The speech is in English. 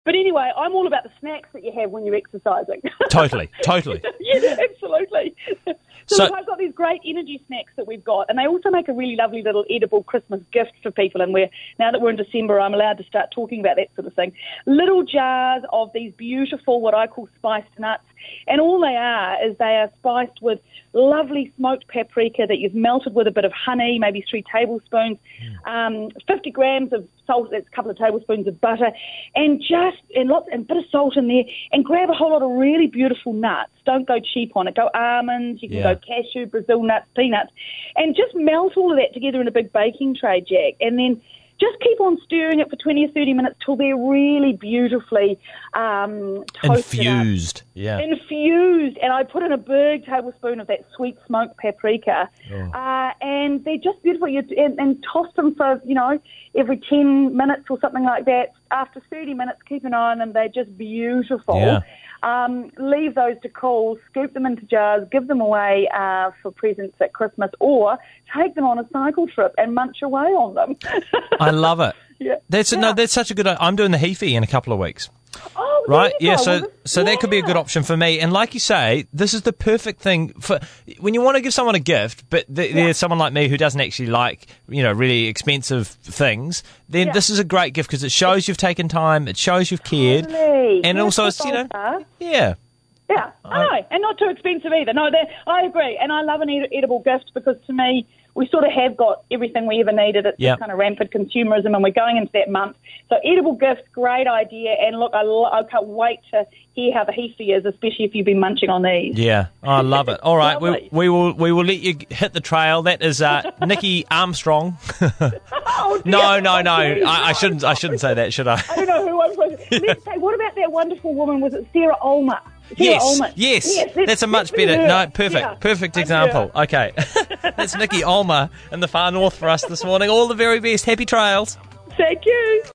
But anyway, I'm all about the snacks that you have when you're exercising. Totally. Yeah, absolutely. So So- I've got these great energy snacks that we've got, and they also make a really lovely little edible Christmas gift for people. And now that we're in December, I'm allowed to start talking about that sort of thing. Little jars of these beautiful, what I call spiced nuts, and all they are spiced with lovely smoked paprika that you've melted with a bit of honey, maybe 3 tablespoons, 50 grams of salt, that's a couple of tablespoons of butter, and a bit of salt in there, and grab a whole lot of really beautiful nuts. Don't go cheap on it. Go almonds, you can go cashew, Brazil nuts, peanuts, and just melt all of that together in a big baking tray, Jack, and then just keep on stirring it for 20 or 30 minutes till they're really beautifully toasted Infused. up. Yeah. Infused. And I put in a big tablespoon of that sweet smoked paprika. And they're just beautiful. And toss them for, every 10 minutes or something like that. After 30 minutes, keep an eye on them. They're just beautiful. Yeah. Leave those to cool, scoop them into jars, give them away for presents at Christmas, or take them on a cycle trip and munch away on them. I love it. Yeah. That's such a good. I'm doing the Hefe in a couple of weeks. Oh, Right, there you yeah. go. So that could be a good option for me. And like you say, this is the perfect thing for when you want to give someone a gift, but there's someone like me who doesn't actually like really expensive things. Then this is a great gift because it shows you've taken time, it shows you've cared, Totally. and also it's Yeah, I know, and not too expensive either. No, I agree, and I love an edible gift because to me, we sort of have got everything we ever needed. It's just kind of rampant consumerism, and we're going into that month. So edible gifts, great idea, and look, I can't wait to hear how the Hefe is, especially if you've been munching on these. Yeah, I love it. All right, we will let you hit the trail. That is Nikki Armstrong. Oh, dear. No. I shouldn't say that, should I? I don't know who I'm supposed to. Let's say, what about that wonderful woman? Was it Sarah Ulmer? Yes. That's a much better. No, perfect example. Yeah. Okay, that's Nikki Ulmer in the far north for us this morning. All the very best. Happy trails. Thank you.